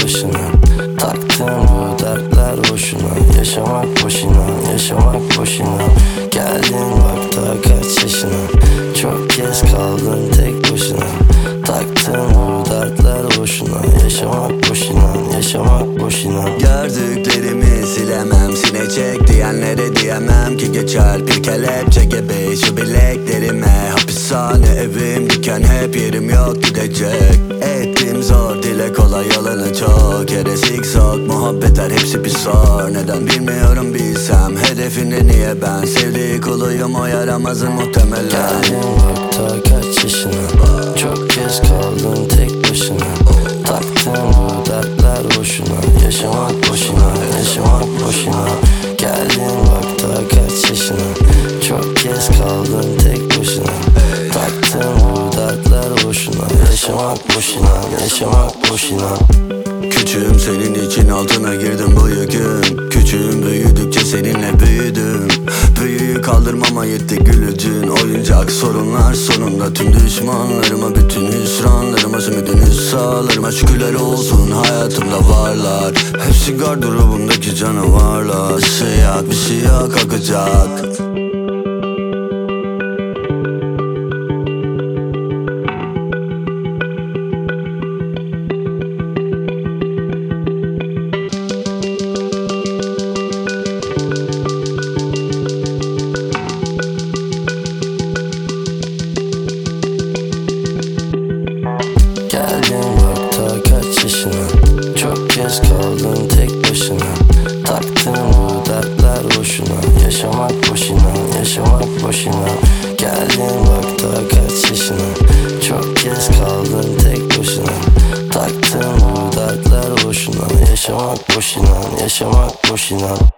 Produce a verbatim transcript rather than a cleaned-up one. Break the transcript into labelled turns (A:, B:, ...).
A: başına. Taktığın bu dertler boşuna. Yaşamak boşuna, yaşamak boşuna. Geldin bak daha kaç yaşına. Çok kez kaldın tek başına. Taktığın bu dertler boşuna. Yaşamak boşuna, yaşamak boşuna.
B: Gördüklerimi silemem, silecek diyenlere diyemem ki geçer bir kelepçe gibi şu bileklerime. Hapishane evim diken hep yerim yok gidecek. Ettim zor dile kolay yalanı çok. Yere zikzak muhabbetler hepsi bir sor. Neden bilmiyorum bilsem hedefinde niye ben. Sevdiği kuluyum o yaramazın muhtemelen.
A: Geldin bak daha kaç yaşına. Çok kez kaldın tek başına. Taktığın bu dertler boşuna. Yaşamak boşuna, yaşamak boşuna. Geldin bak daha kaç yaşına. Çok kez kaldın tek başına. Taktığın bu dertler boşuna. Yaşamak boşuna, yaşamak boşuna.
B: Küçüğüm senin için altına girdim bu yükün. Küçüğüm büyüdükçe seninle büyüdüm. Büyüyü kaldırmama yetti gülücün. Oyuncak sorunlar sonunda tüm düşmanlarıma, bütün hüsranlarıma, zümrüdünüz sağlarıma şükürler olsun hayatımda varlar. Hepsi gardırobumdaki canavarlar. Bir şey yak, bir şey yak akacak.
A: Geldin bak daha kaç yaşına. Çok kez kaldın tek başına. Taktığın bu dertler boşuna. Yaşamak boşuna, yaşamak boşuna. Geldin bak daha kaç yaşına. Çok kez kaldın tek başına. Taktığın bu dertler boşuna. Yaşamak boşuna, yaşamak boşuna.